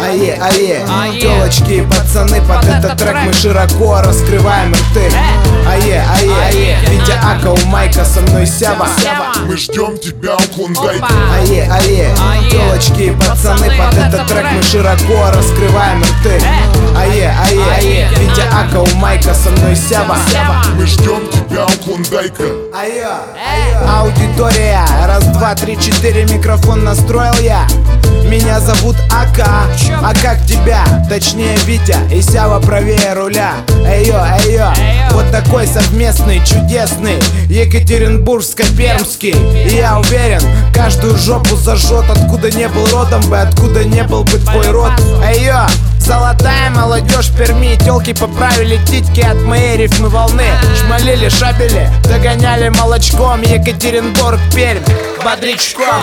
Ае, телочки и пацаны, под этот трек мы широко раскрываем рты. Ае, Витя Ака, у майка, со мной Сява. Мы ждем тебя у Клондайка. Ае, телочки и пацаны, под этот трек мы широко раскрываем рты. Ае, Витя Ака, у майка, со мной Сява. Мы ждем тебя у Клондайка. Аудитория, раз, два, три, четыре, микрофон настроил я. Меня зовут Ака, а как тебя? Точнее Витя и Сява правее руля. Эйо, вот такой совместный, чудесный Екатеринбургско-пермский. И я уверен, каждую жопу зажжет. Откуда не был родом бы, откуда не был бы твой род. Эйо, золотая молодежь Перми, тёлки поправили титьки от моей рифмы волны. Шмалили, шабели, догоняли молочком. Екатеринбург, Пермь, бодрячком.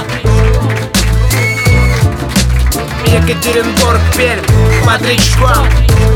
Екатеринбург, Пермь, бодрячком.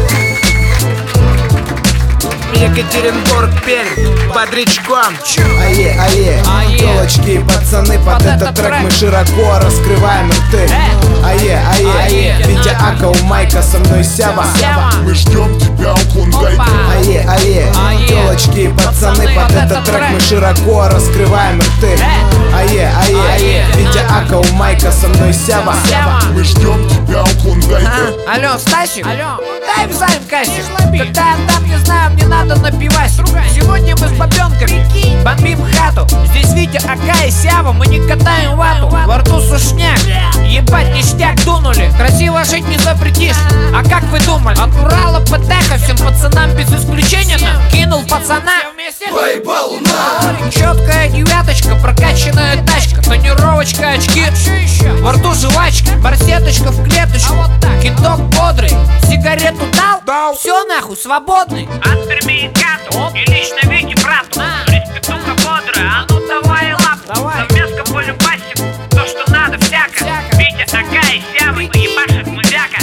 Екатеринбург, Пермь, бодрячком. Ае, телочки и пацаны, под этот трек мы широко раскрываем рты. Ае, Витя Ака, у майка, со мной Сява. Мы ждем тебя у Клондайка. Ае, телочки и пацаны, под этот трек мы широко раскрываем рты. Ае, Витя Ака, у майка, со мной Сява. Мы ждем тебя у Клондайка. Алло, Стасик, дай в займ кассик. Когда я там, не знаю, мне надо напивать. Сегодня мы с бабенками бомбим хату. Здесь Витя Ака и Сява, мы не катаем вату. Во рту сушняк, ебать ништяк дунули. Красиво жить не запретишь. А как вы думали? От Урала ПТХ всем пацанам без исключения кинул пацана. Поебал на. Четкая девяточка, прокачанная тачка, тонировочка, очки, во рту жвачка, барсеточка в клеточку, кидок бодрый, сигарету дал, все нахуй, свободный. От Перми и Кату, и лично Вики брату, респектуха бодрая, а ну давай лапу, совместка полюбасим, то что надо всяко. Витя Ака и Сява, ебашит музяка.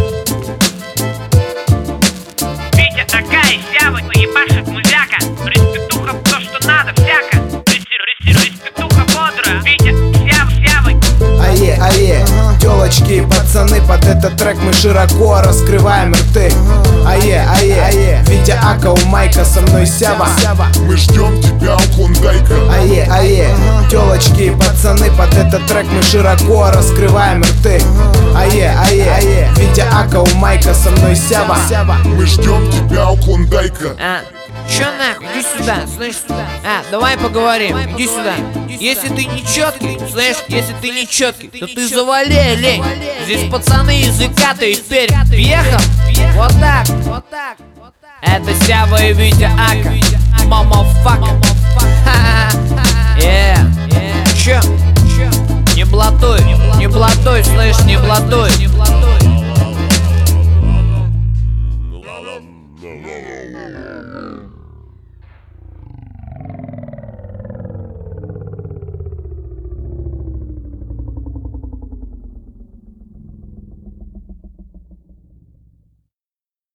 Витя Ака и Сява, ебашит музяка. Респектуха, то что надо всяко. Респектуха бодрая, Витя, Сява. Ае, телочки и пацаны, под этот трек мы широко раскрываем рты. Ае, Витя Ака, у майка, со мной Сява. Мы ждем тебя у Клондайка. Ае, телочки и пацаны, под этот трек мы широко раскрываем рты. Ае, Витя Ака, у майка, со мной Сява. Мы ждем тебя у Клондайка. Чё нахуй, иди сюда, слышь, давай поговорим, иди сюда. Если ты не четкий, слышь, если ты не четкий, то ты завали, лень. Здесь пацаны из Иката и Пермь. Въехал? Вот так. Это Сява и Витя Ака. Мамафака. Чё? Не блатуй, слышь, не блатуй.